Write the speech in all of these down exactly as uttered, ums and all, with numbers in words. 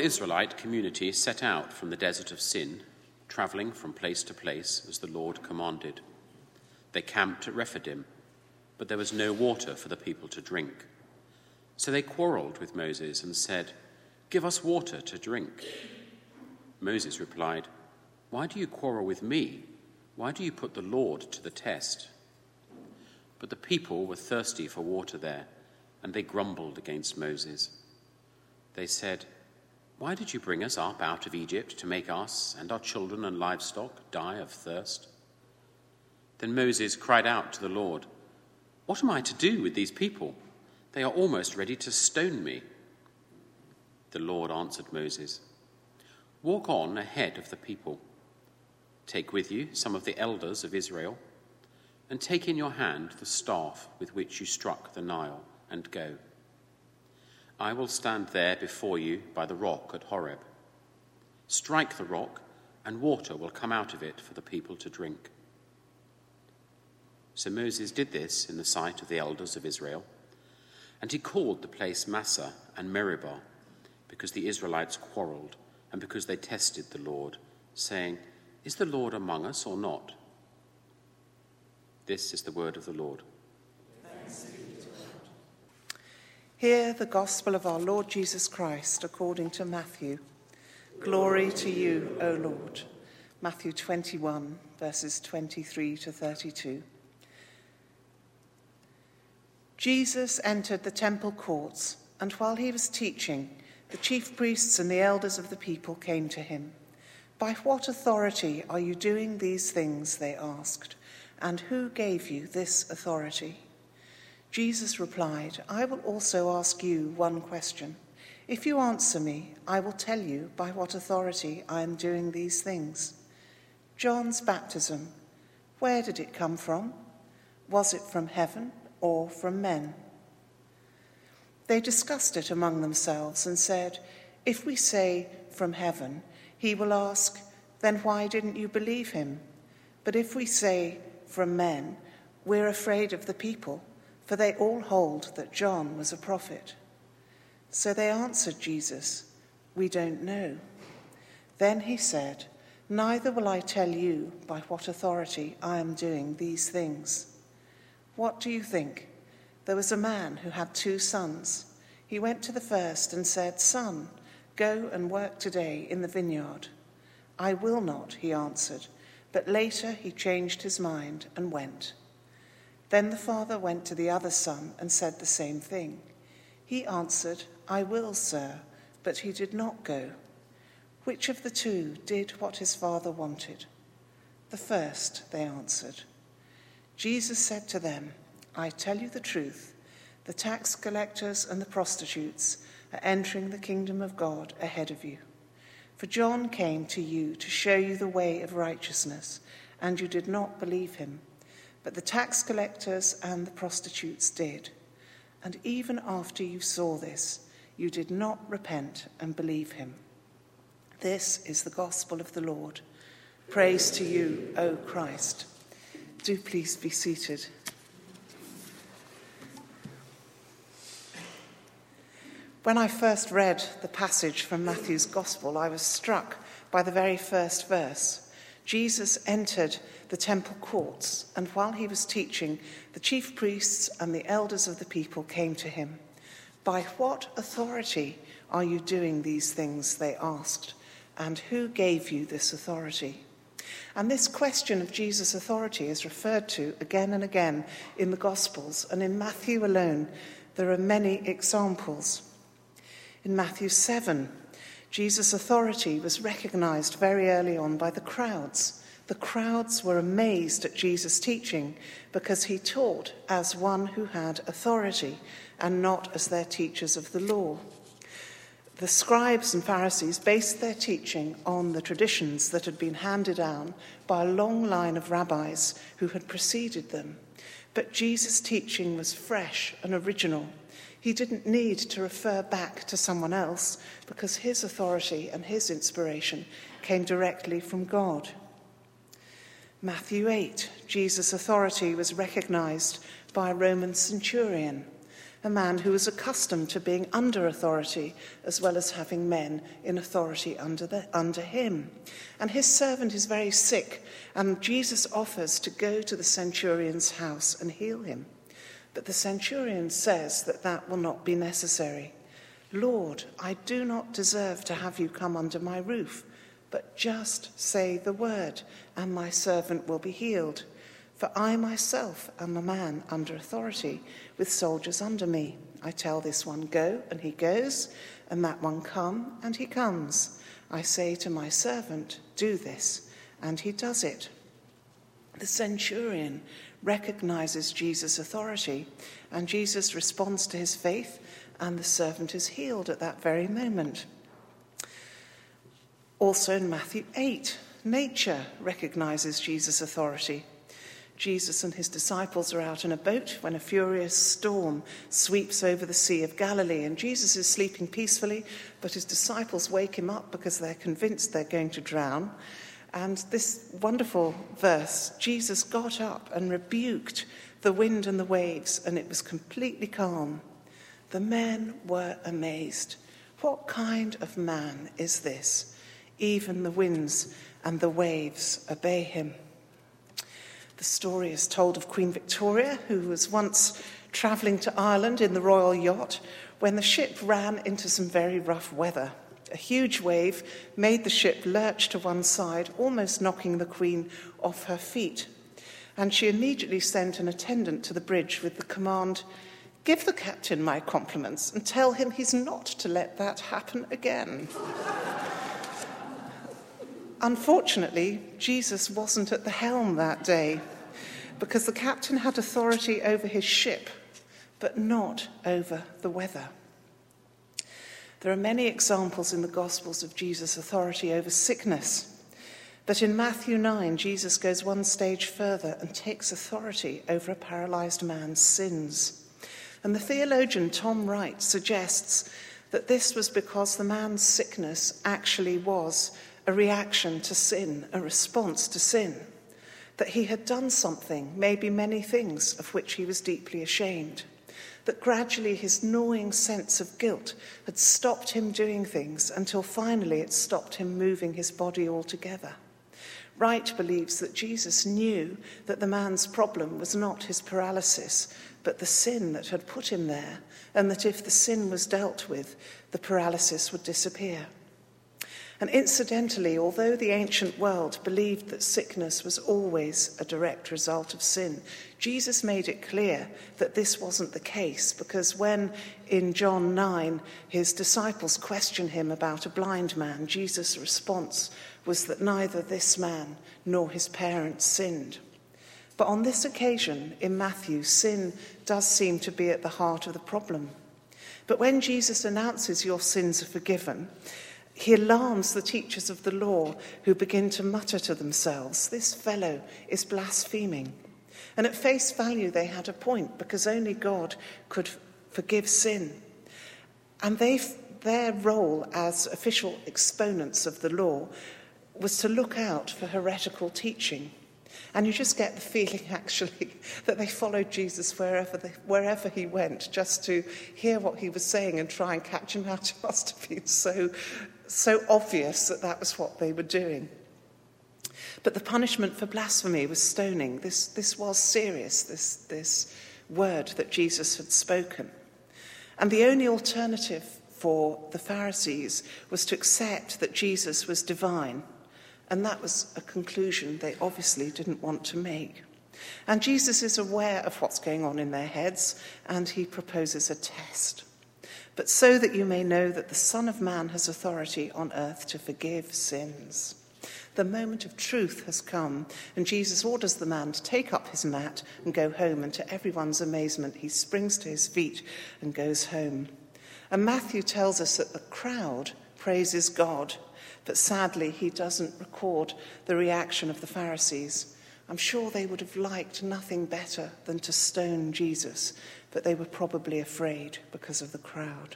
Israelite community set out from the desert of Sin, travelling from place to place as the Lord commanded. They camped at Rephidim, but there was no water for the people to drink. So they quarrelled with Moses and said, "Give us water to drink." Moses replied, "Why do you quarrel with me? Why do you put the Lord to the test?" But the people were thirsty for water there, and they grumbled against Moses. They said, "Why did you bring us up out of Egypt to make us and our children and livestock die of thirst?" Then Moses cried out to the Lord, "What am I to do with these people? They are almost ready to stone me." The Lord answered Moses, "Walk on ahead of the people. Take with you some of the elders of Israel, and take in your hand the staff with which you struck the Nile, and go. I will stand there before you by the rock at Horeb. Strike the rock, and water will come out of it for the people to drink." So Moses did this in the sight of the elders of Israel, and he called the place Massah and Meribah, because the Israelites quarrelled, and because they tested the Lord, saying, "Is the Lord among us or not?" This is the word of the Lord. Thanks be to God. Hear the gospel of our Lord Jesus Christ according to Matthew. Glory to you, O Lord. Matthew twenty-one, verses twenty-three to thirty-two. Jesus entered the temple courts, and while he was teaching, the chief priests and the elders of the people came to him. "By what authority are you doing these things?" they asked. "And who gave you this authority?" Jesus replied, "I will also ask you one question. If you answer me, I will tell you by what authority I am doing these things. John's baptism, where did it come from? Was it from heaven or from men?" They discussed it among themselves and said, "If we say from heaven, he will ask, 'Then why didn't you believe him?' But if we say from men, we're afraid of the people, for they all hold that John was a prophet." So they answered Jesus, "We don't know." Then he said, "Neither will I tell you by what authority I am doing these things. What do you think? There was a man who had two sons. He went to the first and said, 'Son, go and work today in the vineyard.' 'I will not,' he answered. But later he changed his mind and went. Then the father went to the other son and said the same thing. He answered, 'I will, sir,' but he did not go. Which of the two did what his father wanted?" "The first," they answered. Jesus said to them, "I tell you the truth, the tax collectors and the prostitutes are entering the kingdom of God ahead of you. For John came to you to show you the way of righteousness, and you did not believe him. But the tax collectors and the prostitutes did. And even after you saw this, you did not repent and believe him." This is the gospel of the Lord. Praise to you, O Christ. Do please be seated. When I first read the passage from Matthew's Gospel, I was struck by the very first verse. Jesus entered the temple courts, and while he was teaching, the chief priests and the elders of the people came to him. "By what authority are you doing these things?" they asked. "And who gave you this authority?" And this question of Jesus' authority is referred to again and again in the Gospels, and in Matthew alone there are many examples. In Matthew seven, Jesus' authority was recognized very early on by the crowds. The crowds were amazed at Jesus' teaching because he taught as one who had authority and not as their teachers of the law. The scribes and Pharisees based their teaching on the traditions that had been handed down by a long line of rabbis who had preceded them. But Jesus' teaching was fresh and original. He didn't need to refer back to someone else because his authority and his inspiration came directly from God. Matthew eight, Jesus' authority was recognized by a Roman centurion. a man who was accustomed to being under authority as well as having men in authority under, the, under him. And his servant is very sick, and Jesus offers to go to the centurion's house and heal him. But the centurion says that that will not be necessary. "Lord, I do not deserve to have you come under my roof, but just say the word, and my servant will be healed. For I myself am a man under authority, with soldiers under me. I tell this one, go, and he goes, and that one, come, and he comes. I say to my servant, do this, and he does it." The centurion recognizes Jesus' authority, and Jesus responds to his faith, and the servant is healed at that very moment. Also in Matthew eight, nature recognizes Jesus' authority. Jesus and his disciples are out in a boat when a furious storm sweeps over the Sea of Galilee, and Jesus is sleeping peacefully, but his disciples wake him up because they're convinced they're going to drown. And this wonderful verse, Jesus got up and rebuked the wind and the waves, and it was completely calm. The men were amazed. What kind of man is this? Even the winds and the waves obey him. The story is told of Queen Victoria, who was once travelling to Ireland in the royal yacht when the ship ran into some very rough weather. A huge wave made the ship lurch to one side, almost knocking the Queen off her feet. And she immediately sent an attendant to the bridge with the command, "Give the captain my compliments and tell him he's not to let that happen again." Unfortunately, Jesus wasn't at the helm that day because the captain had authority over his ship, but not over the weather. There are many examples in the Gospels of Jesus' authority over sickness, but in Matthew nine, Jesus goes one stage further and takes authority over a paralyzed man's sins. And the theologian Tom Wright suggests that this was because the man's sickness actually was a reaction to sin, a response to sin, that he had done something, maybe many things, of which he was deeply ashamed, that gradually his gnawing sense of guilt had stopped him doing things until finally it stopped him moving his body altogether. Wright believes that Jesus knew that the man's problem was not his paralysis, but the sin that had put him there, and that if the sin was dealt with, the paralysis would disappear. And incidentally, although the ancient world believed that sickness was always a direct result of sin, Jesus made it clear that this wasn't the case, because when in John nine his disciples questioned him about a blind man, Jesus' response was that neither this man nor his parents sinned. But on this occasion in Matthew, sin does seem to be at the heart of the problem. But when Jesus announces your sins are forgiven, he alarms the teachers of the law, who begin to mutter to themselves, "This fellow is blaspheming." And at face value, they had a point, because only God could forgive sin. And they, their role as official exponents of the law was to look out for heretical teaching. And you just get the feeling, actually, that they followed Jesus wherever they, wherever he went, just to hear what he was saying and try and catch him out. It must have been so, so obvious that that was what they were doing. But the punishment for blasphemy was stoning. This, this was serious, this, this word that Jesus had spoken. And the only alternative for the Pharisees was to accept that Jesus was divine. And that was a conclusion they obviously didn't want to make. And Jesus is aware of what's going on in their heads, and he proposes a test. But so that you may know that the Son of Man has authority on earth to forgive sins. The moment of truth has come, and Jesus orders the man to take up his mat and go home, and to everyone's amazement, he springs to his feet and goes home. And Matthew tells us that the crowd praises God, but sadly he doesn't record the reaction of the Pharisees. I'm sure they would have liked nothing better than to stone Jesus, but they were probably afraid because of the crowd.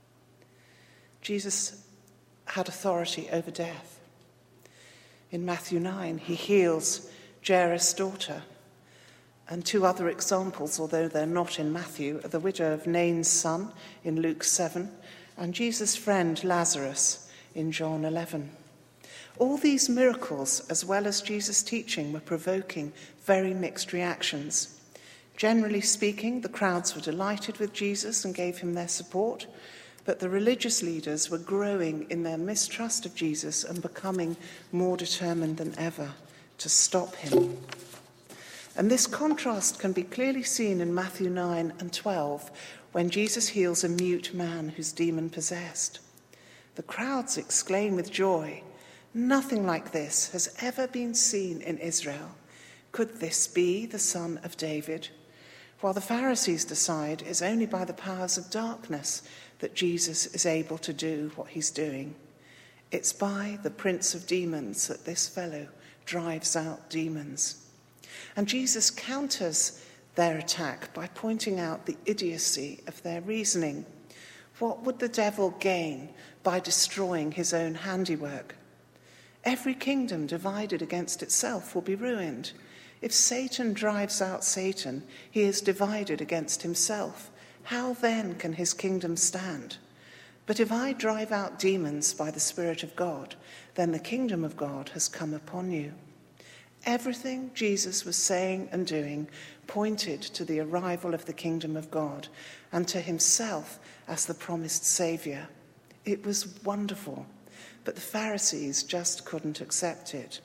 Jesus had authority over death. In Matthew nine, he heals Jairus' daughter. And two other examples, although they're not in Matthew, are the widow of Nain's son in Luke seven and Jesus' friend Lazarus in John eleven. All these miracles, as well as Jesus' teaching, were provoking very mixed reactions. Generally speaking, the crowds were delighted with Jesus and gave him their support, but the religious leaders were growing in their mistrust of Jesus and becoming more determined than ever to stop him. And this contrast can be clearly seen in Matthew nine and twelve, when Jesus heals a mute man who's demon-possessed. The crowds exclaim with joy, "Nothing like this has ever been seen in Israel. Could this be the Son of David?" While the Pharisees decide it's only by the powers of darkness that Jesus is able to do what he's doing. It's by the prince of demons that this fellow drives out demons. And Jesus counters their attack by pointing out the idiocy of their reasoning. What would the devil gain by destroying his own handiwork? Every kingdom divided against itself will be ruined. If Satan drives out Satan, he is divided against himself. How then can his kingdom stand? But if I drive out demons by the Spirit of God, then the kingdom of God has come upon you. Everything Jesus was saying and doing pointed to the arrival of the kingdom of God and to himself as the promised Saviour. It was wonderful, but the Pharisees just couldn't accept it.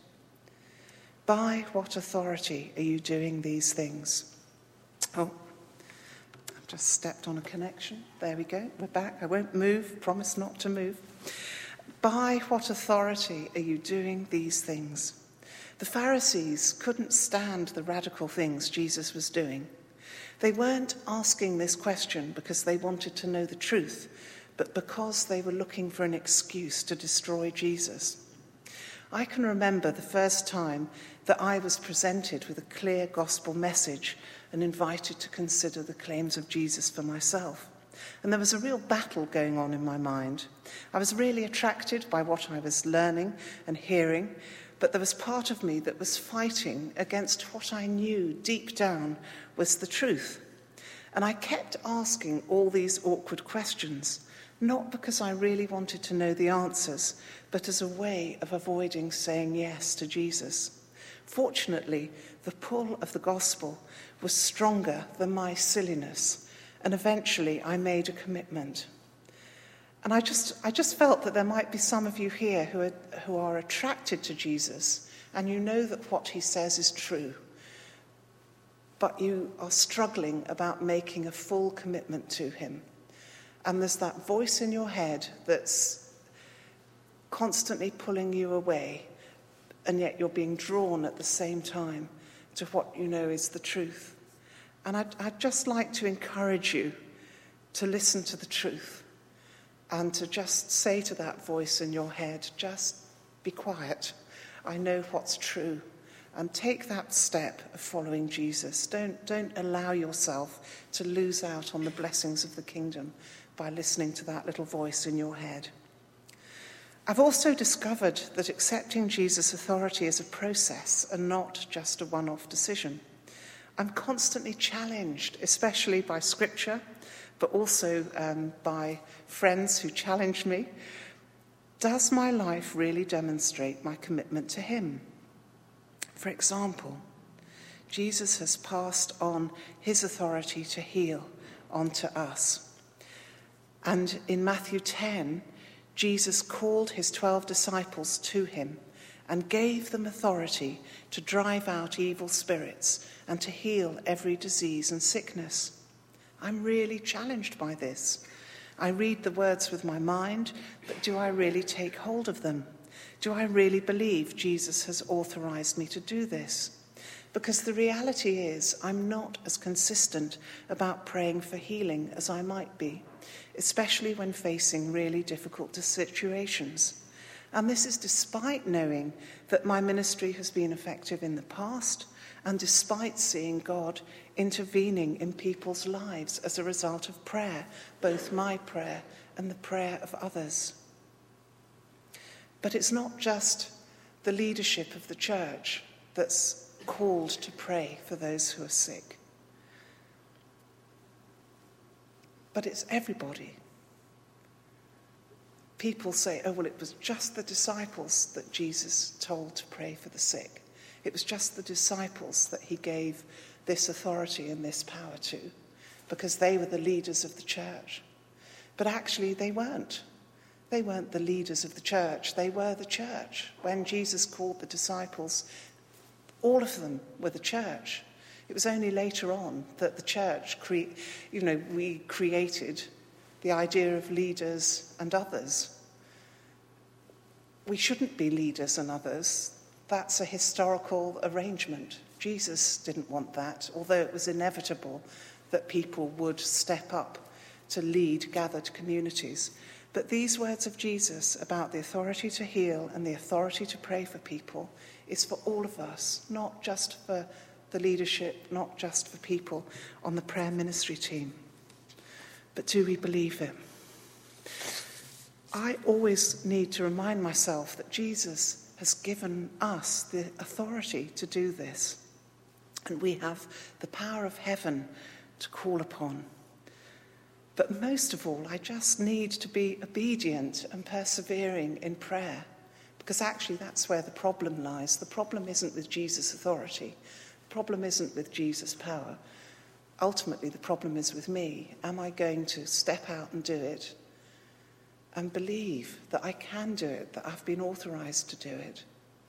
By what authority are you doing these things? Oh, I've just stepped on a connection. There we go. We're back. I won't move. Promise not to move. By what authority are you doing these things? The Pharisees couldn't stand the radical things Jesus was doing. They weren't asking this question because they wanted to know the truth, but because they were looking for an excuse to destroy Jesus. I can remember the first time that I was presented with a clear gospel message and invited to consider the claims of Jesus for myself. And there was a real battle going on in my mind. I was really attracted by what I was learning and hearing, but there was part of me that was fighting against what I knew deep down was the truth. And I kept asking all these awkward questions, not because I really wanted to know the answers, but as a way of avoiding saying yes to Jesus. Fortunately, the pull of the gospel was stronger than my silliness, and eventually I made a commitment. And I just I just felt that there might be some of you here who are, who are attracted to Jesus, and you know that what he says is true, but you are struggling about making a full commitment to him. And there's that voice in your head that's constantly pulling you away, and yet you're being drawn at the same time to what you know is the truth. And I'd, I'd just like to encourage you to listen to the truth and to just say to that voice in your head, just be quiet. I know what's true. And take that step of following Jesus. Don't, don't allow yourself to lose out on the blessings of the kingdom by listening to that little voice in your head. I've also discovered that accepting Jesus' authority is a process and not just a one-off decision. I'm constantly challenged, especially by Scripture, but also um, by friends who challenge me. Does my life really demonstrate my commitment to him? For example, Jesus has passed on his authority to heal onto us. And in Matthew ten, Jesus called his twelve disciples to him and gave them authority to drive out evil spirits and to heal every disease and sickness. I'm really challenged by this. I read the words with my mind, but do I really take hold of them? Do I really believe Jesus has authorized me to do this? Because the reality is I'm not as consistent about praying for healing as I might be, especially when facing really difficult situations. And this is despite knowing that my ministry has been effective in the past and despite seeing God intervening in people's lives as a result of prayer, both my prayer and the prayer of others. But it's not just the leadership of the church that's called to pray for those who are sick. But it's everybody. People say, oh, well, it was just the disciples that Jesus told to pray for the sick. It was just the disciples that he gave this authority and this power to, because they were the leaders of the church. But actually, they weren't. They weren't the leaders of the church. They were the church. When Jesus called the disciples, all of them were the church. It was only later on that the church, cre- you know, we created the idea of leaders and others. We shouldn't be leaders and others. That's a historical arrangement. Jesus didn't want that, although it was inevitable that people would step up to lead gathered communities. But these words of Jesus about the authority to heal and the authority to pray for people is for all of us, not just for the leadership, not just for people on the prayer ministry team. But do we believe it? I always need to remind myself that Jesus has given us the authority to do this. And we have the power of heaven to call upon. But most of all, I just need to be obedient and persevering in prayer, because actually that's where the problem lies. The problem isn't with Jesus' authority. The problem isn't with Jesus' power. Ultimately, the problem is with me. Am I going to step out and do it and believe that I can do it, that I've been authorized to do it?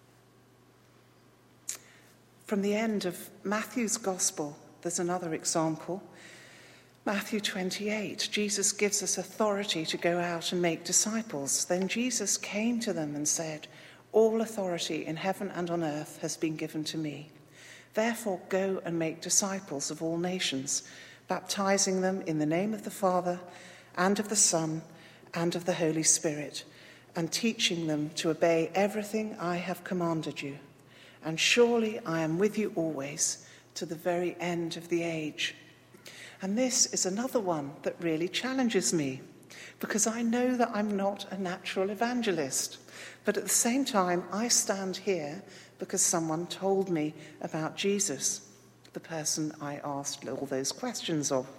From the end of Matthew's Gospel, there's another example. Matthew twenty-eight, Jesus gives us authority to go out and make disciples. Then Jesus came to them and said, "All authority in heaven and on earth has been given to me. Therefore go and make disciples of all nations, baptizing them in the name of the Father and of the Son and of the Holy Spirit, and teaching them to obey everything I have commanded you. And surely I am with you always, to the very end of the age." And this is another one that really challenges me, because I know that I'm not a natural evangelist. But at the same time, I stand here because someone told me about Jesus, the person I asked all those questions of.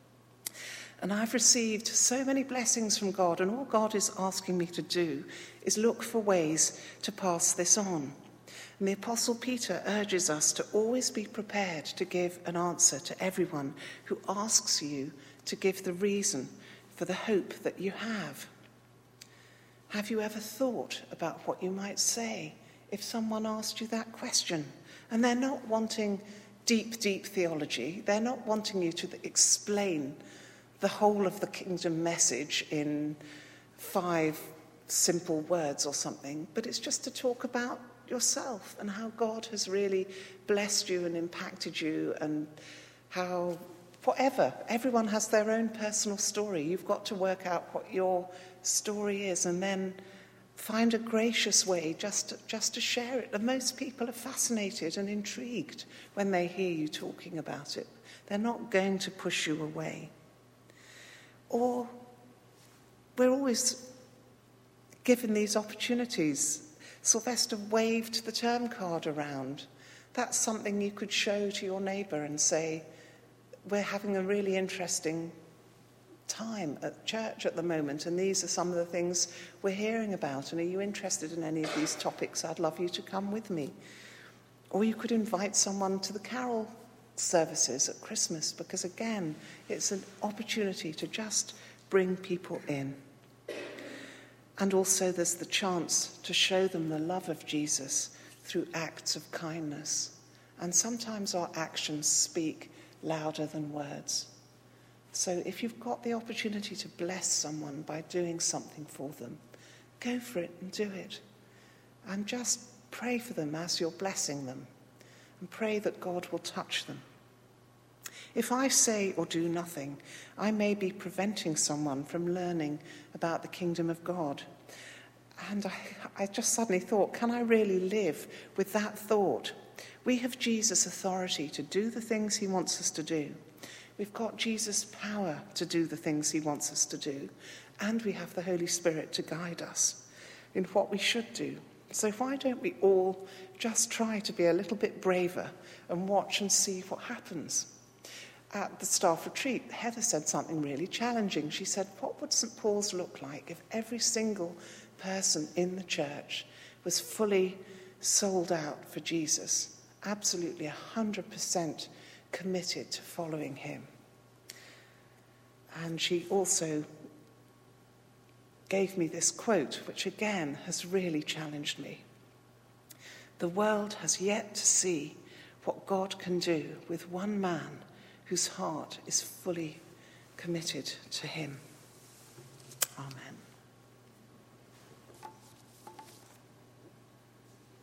And I've received so many blessings from God, and all God is asking me to do is look for ways to pass this on. And the Apostle Peter urges us to always be prepared to give an answer to everyone who asks you to give the reason for the hope that you have. Have you ever thought about what you might say if someone asked you that question? And they're not wanting deep, deep theology. They're not wanting you to explain the whole of the kingdom message in five simple words or something, but it's just to talk about yourself and how God has really blessed you and impacted you, and how, whatever, everyone has their own personal story. You've got to work out what your story is and then find a gracious way just to, just to share it. And most people are fascinated and intrigued when they hear you talking about it. They're not going to push you away. Or we're always given these opportunities. Sylvester waved the term card around. That's something you could show to your neighbour and say, we're having a really interesting time at church at the moment, and these are some of the things we're hearing about, and are you interested in any of these topics? I'd love you to come with me. Or you could invite someone to the carol services at Christmas, because again, it's an opportunity to just bring people in. And also there's the chance to show them the love of Jesus through acts of kindness. And sometimes our actions speak louder than words. So if you've got the opportunity to bless someone by doing something for them, go for it and do it. And just pray for them as you're blessing them. And pray that God will touch them. If I say or do nothing, I may be preventing someone from learning about the kingdom of God. And I, I just suddenly thought, can I really live with that thought? We have Jesus' authority to do the things he wants us to do. We've got Jesus' power to do the things he wants us to do. And we have the Holy Spirit to guide us in what we should do. So why don't we all just try to be a little bit braver and watch and see what happens? At the staff retreat, Heather said something really challenging. She said, what would St Paul's look like if every single person in the church was fully sold out for Jesus, absolutely one hundred percent committed to following him? And she also gave me this quote, which again has really challenged me. The world has yet to see what God can do with one man whose heart is fully committed to him. Amen.